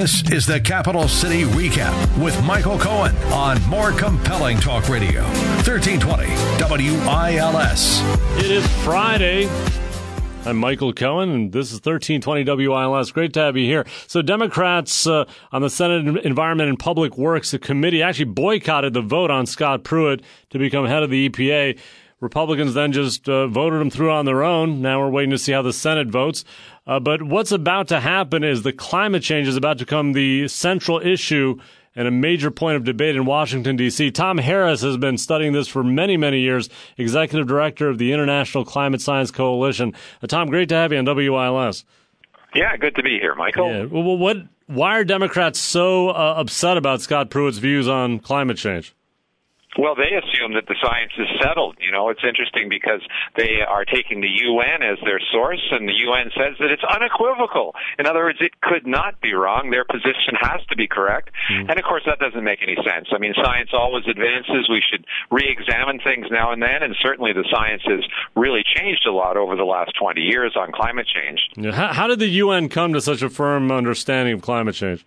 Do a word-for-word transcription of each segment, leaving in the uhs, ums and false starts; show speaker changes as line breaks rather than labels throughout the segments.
This is the Capital City Recap with Michael Cohen on More Compelling Talk Radio, thirteen twenty W I L S.
It is Friday. I'm Michael Cohen, and this is thirteen twenty W I L S. Great to have you here. So Democrats uh, on the Senate Environment and Public Works Committee actually boycotted the vote on Scott Pruitt to become head of the E P A. Republicans then just uh, voted him through on their own. Now we're waiting to see how the Senate votes. Uh, but what's about to happen is the climate change is about to become the central issue and a major point of debate in Washington, D C. Tom Harris has been studying this for many, many years, executive director of the International Climate Science Coalition. Uh, Tom, great to have you on W I L S.
Yeah, good to be here, Michael.
Yeah. Well, what? Why are Democrats so uh, upset about Scott Pruitt's views on climate change?
Well, they assume that the science is settled. You know, it's interesting because they are taking the U N as their source, and the U N says that it's unequivocal. In other words, it could not be wrong. Their position has to be correct. Mm. And, of course, that doesn't make any sense. I mean, science always advances. We should re-examine things now and then, and certainly the science has really changed a lot over the last twenty years on climate change.
Yeah. How, how did the U N come to such a firm understanding of climate change?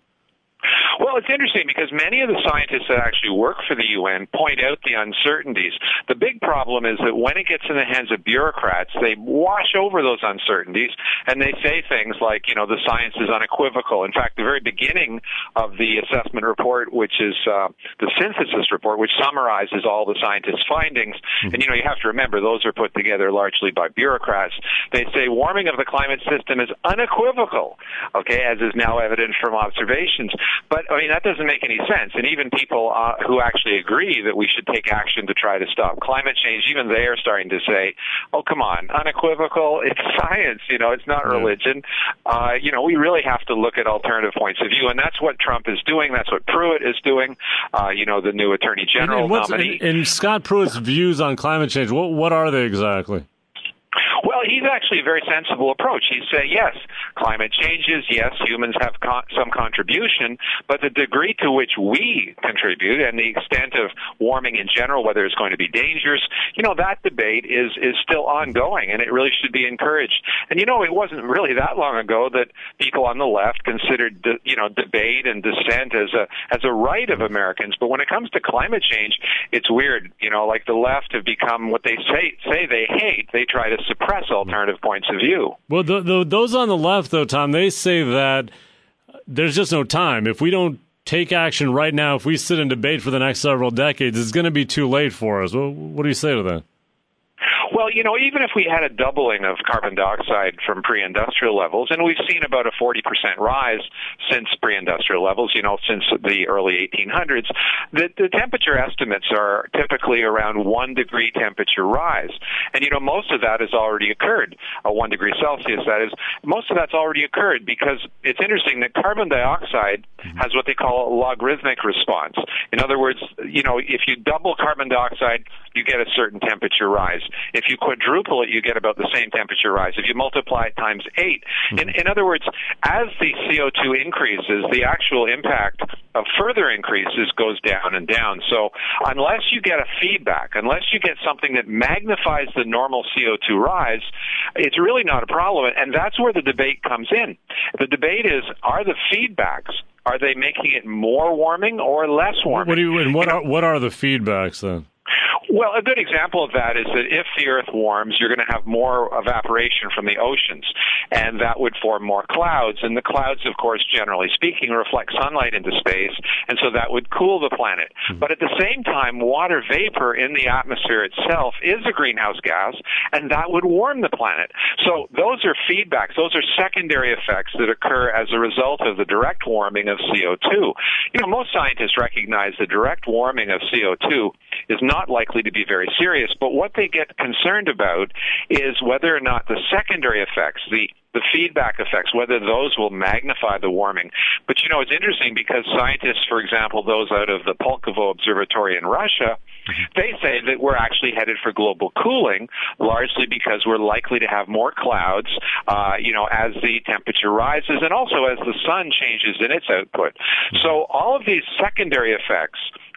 Well, it's interesting because many of the scientists that actually work for the U N point out the uncertainties. The big problem is that when it gets in the hands of bureaucrats, they wash over those uncertainties and they say things like, you know, the science is unequivocal. In fact, the very beginning of the assessment report, which is uh, the synthesis report, which summarizes all the scientists' findings, mm-hmm. and, you know, you have to remember those are put together largely by bureaucrats. They say warming of the climate system is unequivocal, okay, as is now evident from observations. But I mean, that doesn't make any sense. And even people uh, who actually agree that we should take action to try to stop climate change, even they are starting to say, oh, come on, unequivocal, it's science, you know, it's not religion. Uh, you know, we really have to look at alternative points of view. And that's what Trump is doing. That's what Pruitt is doing, uh, you know, the new Attorney General
and, and
nominee.
And, and Scott Pruitt's views on climate change, what, what are they exactly?
Well, he's actually a very sensible approach. He's saying, yes, climate changes, yes, humans have con- some contribution, but the degree to which we contribute and the extent of warming in general, whether it's going to be dangerous, you know, that debate is, is still ongoing, and it really should be encouraged. And, you know, it wasn't really that long ago that people on the left considered, de- you know, debate and dissent as a, as a right of Americans. But when it comes to climate change, it's weird. You know, like the left have become what they say, say they hate. They try to suppress alternative points of view.
Well, the, the, those on the left, though, Tom, they say that there's just no time. If we don't take action right now, if we sit and debate for the next several decades, it's going to be too late for us. What, what do you say to that?
Well, you know, even if we had a doubling of carbon dioxide from pre-industrial levels, and we've seen about a forty percent rise since pre-industrial levels, you know, since the early eighteen hundreds, the, the temperature estimates are typically around one degree temperature rise. And, you know, most of that has already occurred, uh, one degree Celsius, that is. Most of that's already occurred because it's interesting that carbon dioxide has what they call a logarithmic response. In other words, you know, if you double carbon dioxide, you get a certain temperature rise. If you quadruple it, you get about the same temperature rise. If you multiply it times eight, in, in other words, as the C O two increases, the actual impact of further increases goes down and down. So unless you get a feedback, unless you get something that magnifies the normal C O two rise, it's really not a problem. And that's where the debate comes in. The debate is, are the feedbacks, are they making it more warming or less warming?
What do you, and what
you know,
are what are the feedbacks then?
Well, a good example of that is that if the Earth warms, you're going to have more evaporation from the oceans, and that would form more clouds. And the clouds, of course, generally speaking, reflect sunlight into space, and so that would cool the planet. Mm-hmm. But at the same time, water vapor in the atmosphere itself is a greenhouse gas, and that would warm the planet. So those are feedbacks. Those are secondary effects that occur as a result of the direct warming of C O two. You know, most scientists recognize the direct warming of C O two is not likely to be very serious, but what they get concerned about is whether or not the secondary effects, the the feedback effects, whether those will magnify the warming. But, you know, it's interesting because scientists, for example, those out of the Pulkovo Observatory in Russia, they say that we're actually headed for global cooling, largely because we're likely to have more clouds, uh, you know, as the temperature rises and also as the sun changes in its output. So all of these secondary effects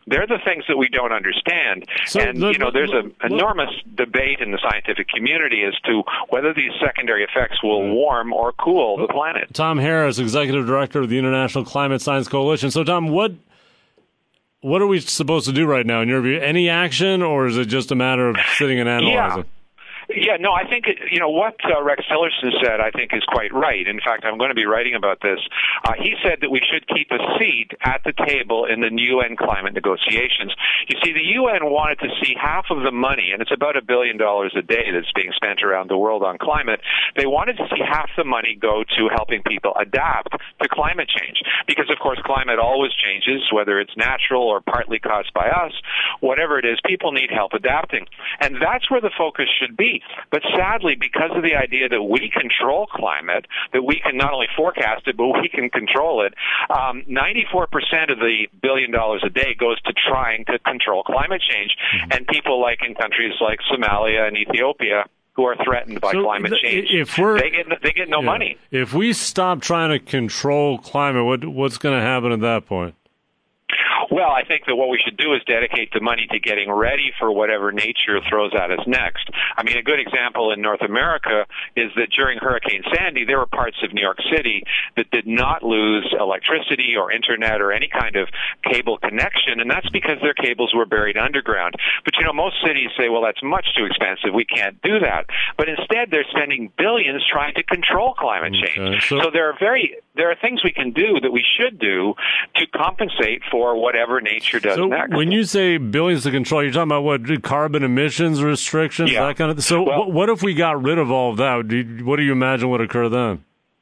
They're the things that we don't understand.
So
and,
the,
you know, there's an
the,
enormous debate in the scientific community as to whether these secondary effects will warm or cool the planet.
Tom Harris, Executive Director of the International Climate Science Coalition. So, Tom, what what are we supposed to do right now, in your view? Any action, or is it just a matter of sitting and analyzing?
Yeah. Yeah, no, I think, you know, what uh, Rex Tillerson said, I think, is quite right. In fact, I'm going to be writing about this. Uh, he said that we should keep a seat at the table in the U N climate negotiations. You see, the U N wanted to see half of the money, and it's about a billion dollars a day that's being spent around the world on climate. They wanted to see half the money go to helping people adapt to climate change. Because, of course, climate always changes, whether it's natural or partly caused by us. Whatever it is, people need help adapting. And that's where the focus should be. But sadly, because of the idea that we control climate, that we can not only forecast it, but we can control it, um, ninety-four percent of the billion dollars a day goes to trying to control climate change. Mm-hmm. And people like in countries like Somalia and Ethiopia, who are threatened by
so
climate change,
if we're,
they get they get no
yeah,
money.
If we stop trying to control climate, what what's going to happen at that point?
Well, I think that what we should do is dedicate the money to getting ready for whatever nature throws at us next. I mean, a good example in North America is that during Hurricane Sandy, there were parts of New York City that did not lose electricity or internet or any kind of cable connection, and that's because their cables were buried underground. But, you know, most cities say, well, that's much too expensive. We can't do that. But instead, they're spending billions trying to control climate change. Okay, so, so there are very there are things we can do that we should do to compensate for whatever nature does
so
next.
When you say billions to control, you're talking about what, carbon emissions restrictions,
yeah.
that kind of thing? So well, what if we got rid of all of that? Do you, what do you imagine would occur then?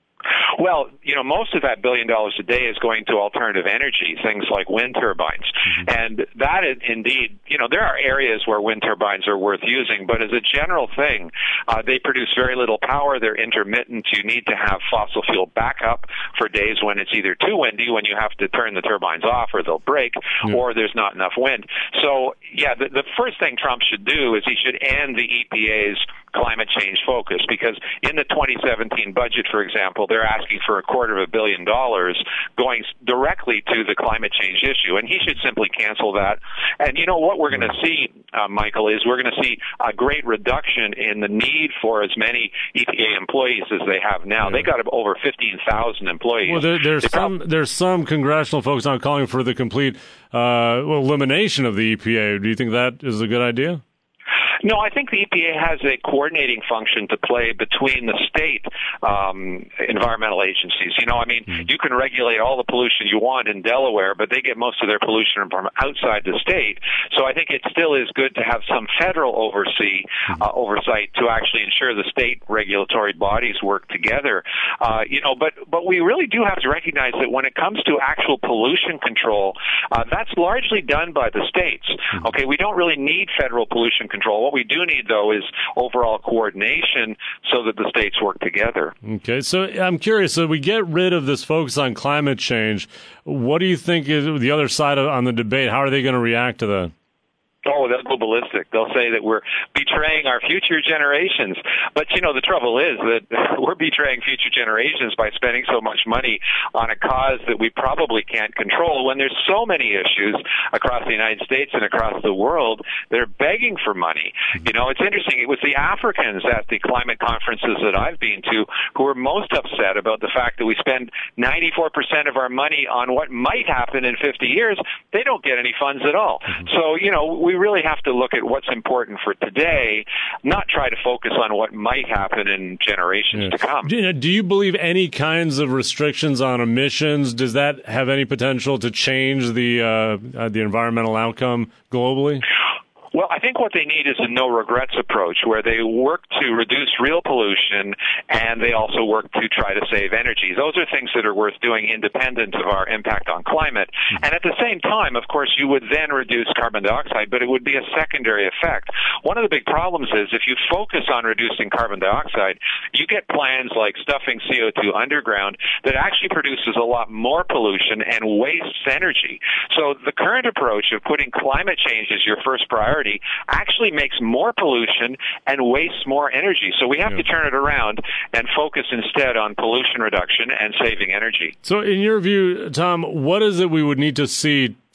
Well, you know, most of that billion dollars a day is going to alternative energy, things like wind turbines. Mm-hmm. And that is indeed, you know, there are areas where wind turbines are worth using, but as a general thing, uh, they produce very little power. They're intermittent. You need to have fossil fuel backup for days when it's either too windy, when you have to turn the turbines off or they'll break, yeah. or there's not enough wind. So, yeah, the, the first thing Trump should do is he should end the E P A's climate change focus, because in the twenty seventeen budget, for example, they're asking for a quarter of a billion dollars going directly to the climate change issue, and he should simply cancel that. And you know what we're going to see, uh, Michael, is we're going to see a great reduction in the need for as many E P A employees as they have now. Yeah. They got over fifteen thousand employees.
Well, there, there's some prob- there's some congressional folks now calling for the complete uh, well, elimination of the E P A. Do you think that is a good idea?
No, I think the E P A has a coordinating function to play between the state um, environmental agencies. You know, I mean, mm-hmm. you can regulate all the pollution you want in Delaware, but they get most of their pollution from outside the state. So I think it still is good to have some federal oversee, uh, oversight to actually ensure the state regulatory bodies work together. Uh, you know, but, but we really do have to recognize that when it comes to actual pollution control, uh, that's largely done by the states. Okay, we don't really need federal pollution control. What we do need, though, is overall coordination so that the states work together.
Okay, so I'm curious, so we get rid of this focus on climate change. What do you think is the other side of, on the debate? How are they going to react to that?
Oh, they'll go ballistic. They'll say that we're betraying our future generations. But, you know, the trouble is that we're betraying future generations by spending so much money on a cause that we probably can't control when there's so many issues across the United States and across the world that are begging for money. You know, it's interesting. It was the Africans at the climate conferences that I've been to who were most upset about the fact that we spend ninety-four percent of our money on what might happen in fifty years. They don't get any funds at all. So, you know, we We really have to look at what's important for today, not try to focus on what might happen in generations yeah. to come.
Do you, do you believe any kinds of restrictions on emissions, does that have any potential to change the uh, uh, the environmental outcome globally?
Well, I think what they need is a no-regrets approach where they work to reduce real pollution and they also work to try to save energy. Those are things that are worth doing independent of our impact on climate. And at the same time, of course, you would then reduce carbon dioxide, but it would be a secondary effect. One of the big problems is if you focus on reducing carbon dioxide, you get plans like stuffing C O two underground that actually produces a lot more pollution and wastes energy. So the current approach of putting climate change as your first priority actually makes more pollution and wastes more energy. So we have yeah. to turn it around and focus instead on pollution reduction and saving energy.
So in your view, Tom, what is it we would need to see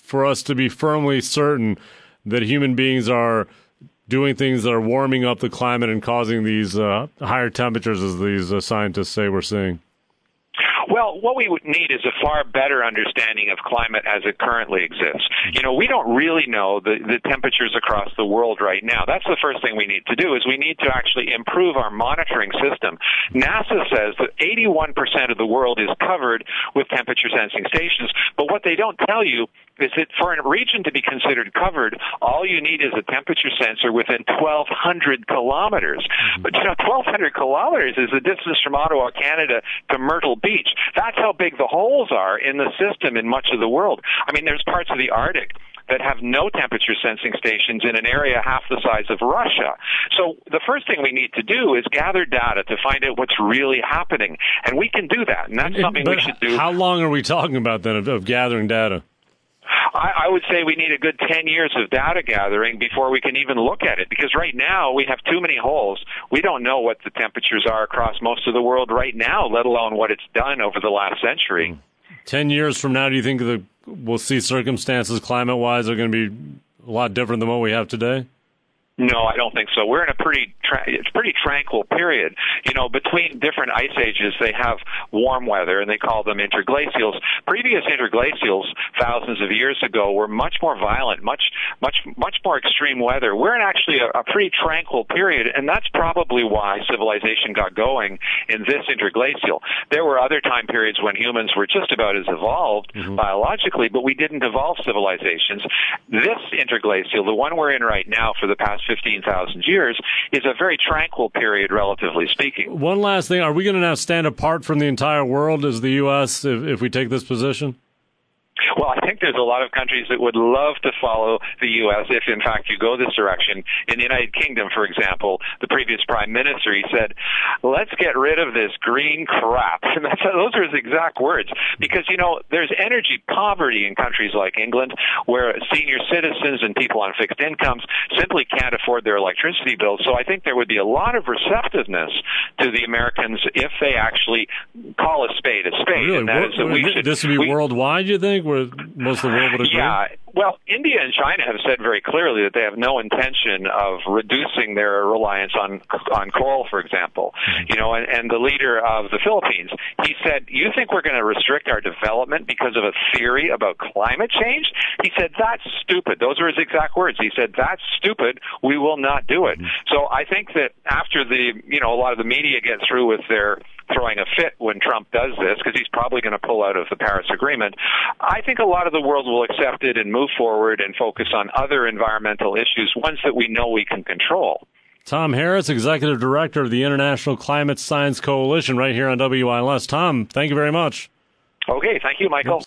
for us to be firmly certain that human beings are doing things that are warming up the climate and causing these uh, higher temperatures, as these uh, scientists say we're seeing?
Well, what we would need is a far better understanding of climate as it currently exists. You know, we don't really know the, the temperatures across the world right now. That's the first thing we need to do, is we need to actually improve our monitoring system. NASA says that eighty-one percent of the world is covered with temperature sensing stations, but what they don't tell you is that for a region to be considered covered, all you need is a temperature sensor within twelve hundred kilometers. But, you know, twelve hundred kilometers is the distance from Ottawa, Canada to Myrtle Beach. That's how big the holes are in the system in much of the world. I mean, there's parts of the Arctic that have no temperature sensing stations in an area half the size of Russia. So the first thing we need to do is gather data to find out what's really happening. And we can do that, and that's something
but
we should do.
How long are we talking about, then, of, of gathering data?
I, I would say we need a good ten years of data gathering before we can even look at it, because right now we have too many holes. We don't know what the temperatures are across most of the world right now, let alone what it's done over the last century.
Ten years from now, do you think that we'll see circumstances climate-wise are going to be a lot different than what we have today?
No, I don't think so. We're in a pretty tra- it's a pretty tranquil period. You know, between different ice ages, they have warm weather, and they call them interglacials. Previous interglacials, thousands of years ago, were much more violent, much much much more extreme weather. We're in actually a, a pretty tranquil period, and that's probably why civilization got going in this interglacial. There were other time periods when humans were just about as evolved mm-hmm. biologically, but we didn't evolve civilizations. This interglacial, the one we're in right now for the past fifteen thousand years, is a very tranquil period, relatively speaking.
One last thing. Are we going to now stand apart from the entire world as the U S if, if we take this position?
Well, I think there's a lot of countries that would love to follow the U S if, in fact, you go this direction. In the United Kingdom, for example, the previous prime minister, he said, let's get rid of this green crap. And that's, those are his exact words. Because, you know, there's energy poverty in countries like England where senior citizens and people on fixed incomes simply can't afford their electricity bills. So I think there would be a lot of receptiveness to the Americans if they actually call a spade a spade.
Really?
And that
what,
is that we should,
this would be
we,
worldwide, you think, where most of the world would agree?
Yeah. Well, India and China have said very clearly that they have no intention of reducing their reliance on on coal, for example. Mm-hmm. You know, and, and the leader of the Philippines, he said, "You think we're going to restrict our development because of a theory about climate change?" He said, "That's stupid." Those are his exact words. He said, "That's stupid. We will not do it." Mm-hmm. So I think that after the, you know, a lot of the media get through with their throwing a fit when Trump does this, because he's probably going to pull out of the Paris Agreement, I think a lot of the world will accept it and move forward and focus on other environmental issues, ones that we know we can control.
Tom Harris, Executive Director of the International Climate Science Coalition, right here on W I L S. Tom, thank you very much.
Okay, thank you, Michael.